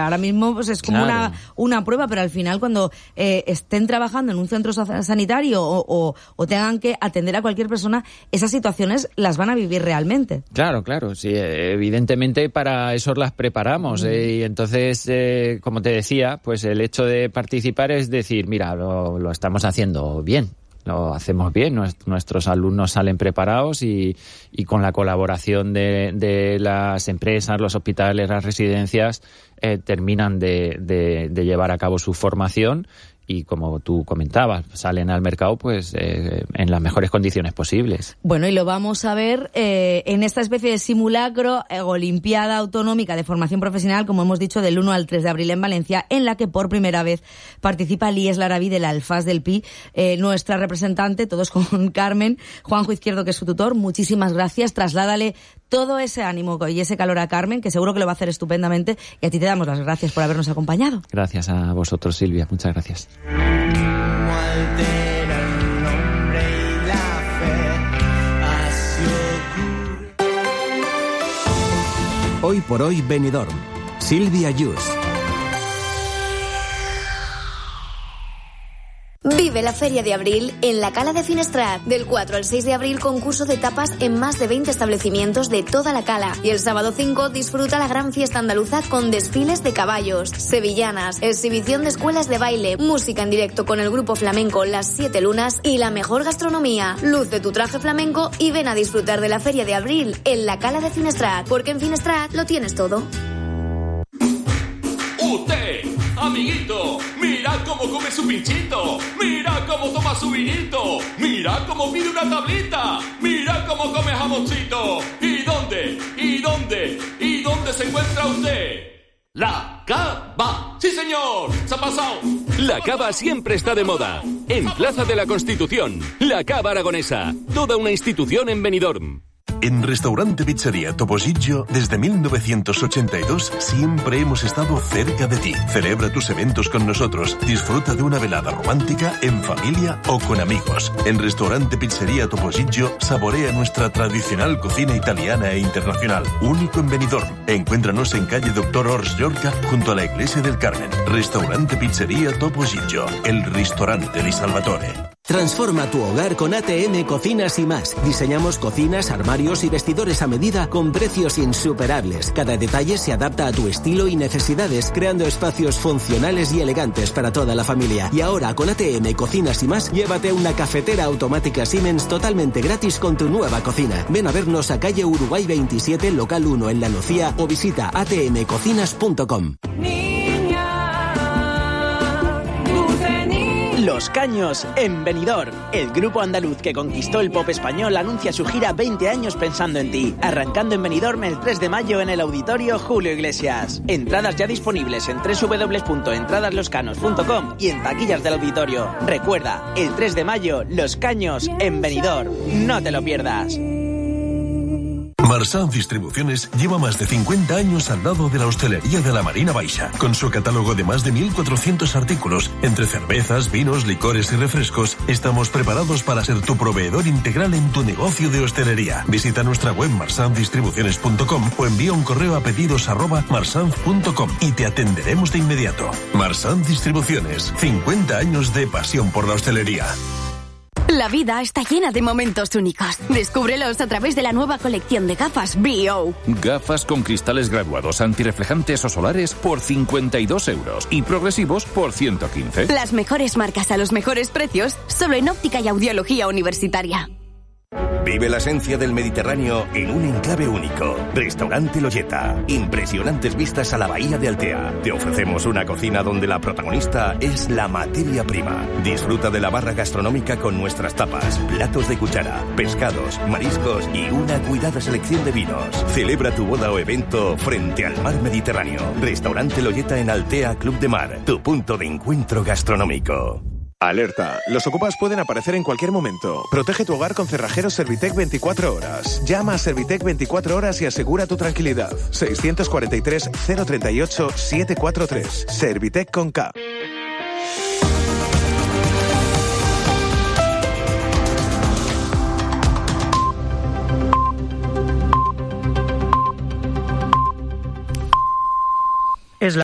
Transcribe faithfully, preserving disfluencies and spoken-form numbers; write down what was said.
ahora mismo pues es como claro. una, una prueba, pero al final cuando eh, estén trabajando en un centro sanitario o, o, o tengan que atender a cualquier persona, esas situaciones las van a vivir realmente. Claro, claro, sí, evidentemente para eso las preparamos, mm. eh, y entonces, eh, como te decía, pues el hecho de participar es decir, mira, lo, lo estamos haciendo bien. Lo hacemos bien, nuestros alumnos salen preparados y, y con la colaboración de, de las empresas, los hospitales, las residencias, eh, terminan de, de, de llevar a cabo su formación y, como tú comentabas, salen al mercado pues eh, en las mejores condiciones posibles. Bueno, y lo vamos a ver eh, en esta especie de simulacro, eh, Olimpiada Autonómica de Formación Profesional, como hemos dicho, del uno al tres de abril en Valencia, en la que por primera vez participa Lies Laraví de la Alfaz del Pi, eh, nuestra representante, todos con Carmen, Juanjo Izquierdo, que es su tutor. Muchísimas gracias, trasládale todo ese ánimo y ese calor a Carmen, que seguro que lo va a hacer estupendamente, y a ti te damos las gracias por habernos acompañado. Gracias a vosotros, Silvia, muchas gracias. Hoy por hoy Benidorm. Silvia Yus. Vive la Feria de Abril en la Cala de Finestrat. Del cuatro al seis de abril, concurso de tapas en más de veinte establecimientos de toda la Cala. Y el sábado cinco disfruta la gran fiesta andaluza con desfiles de caballos, sevillanas, exhibición de escuelas de baile, música en directo con el grupo flamenco Las Siete Lunas y la mejor gastronomía. Luce tu traje flamenco y ven a disfrutar de la Feria de Abril en la Cala de Finestrat, porque en Finestrat lo tienes todo. Usted, amiguito, mira cómo come su pinchito, mira cómo toma su vinito, mira cómo pide una tablita, mira cómo come jamoncito. ¿Y dónde? ¿Y dónde? ¿Y dónde se encuentra usted? La Cava. ¡Sí, señor! ¡Se ha pasado! La Cava siempre está de moda. En Plaza de la Constitución, La Cava Aragonesa, toda una institución en Benidorm. En Restaurante Pizzería Topollillo, desde mil novecientos ochenta y dos, siempre hemos estado cerca de ti. Celebra tus eventos con nosotros. Disfruta de una velada romántica, en familia o con amigos. En Restaurante Pizzería Topollillo, saborea nuestra tradicional cocina italiana e internacional. Único en Benidorm. Encuéntranos en calle Doctor Ors Llorca, junto a la Iglesia del Carmen. Restaurante Pizzería Topollillo, el ristorante di Salvatore. Transforma tu hogar con A T M Cocinas y Más. Diseñamos cocinas, armarios y vestidores a medida con precios insuperables. Cada detalle se adapta a tu estilo y necesidades, creando espacios funcionales y elegantes para toda la familia. Y ahora con A T M Cocinas y Más, llévate una cafetera automática Siemens totalmente gratis con tu nueva cocina. Ven a vernos a calle Uruguay veintisiete, local uno en La Nucía, o visita a t m cocinas punto com. Los Caños en Benidorm. El grupo andaluz que conquistó el pop español anuncia su gira veinte años pensando en ti, arrancando en Benidorm el tres de mayo en el Auditorio Julio Iglesias. Entradas ya disponibles en doble u doble u doble u punto entradas los canos punto com y en taquillas del auditorio. Recuerda, el tres de mayo, Los Caños en Benidorm. No te lo pierdas. Marsan Distribuciones lleva más de cincuenta años al lado de la hostelería de la Marina Baixa, con su catálogo de más de mil cuatrocientos artículos, entre cervezas, vinos, licores y refrescos. Estamos preparados para ser tu proveedor integral en tu negocio de hostelería. Visita nuestra web marsan distribuciones punto com o envía un correo a pedidos arroba marsanz punto com y te atenderemos de inmediato. Marsan Distribuciones, cincuenta años de pasión por la hostelería. La vida está llena de momentos únicos. Descúbrelos a través de la nueva colección de gafas B O. Gafas con cristales graduados antirreflejantes o solares por cincuenta y dos euros y progresivos por ciento quince. Las mejores marcas a los mejores precios, solo en Óptica y Audiología Universitaria. Vive la esencia del Mediterráneo en un enclave único. Restaurante Loyeta. Impresionantes vistas a la bahía de Altea. Te ofrecemos una cocina donde la protagonista es la materia prima. Disfruta de la barra gastronómica con nuestras tapas, platos de cuchara, pescados, mariscos y una cuidada selección de vinos. Celebra tu boda o evento frente al mar Mediterráneo. Restaurante Loyeta en Altea Club de Mar. Tu punto de encuentro gastronómico. Alerta. Los ocupas pueden aparecer en cualquier momento. Protege tu hogar con cerrajeros Servitec veinticuatro horas. Llama a Servitec veinticuatro horas y asegura tu tranquilidad. seiscientos cuarenta y tres, cero treinta y ocho, setecientos cuarenta y tres. Servitec con K.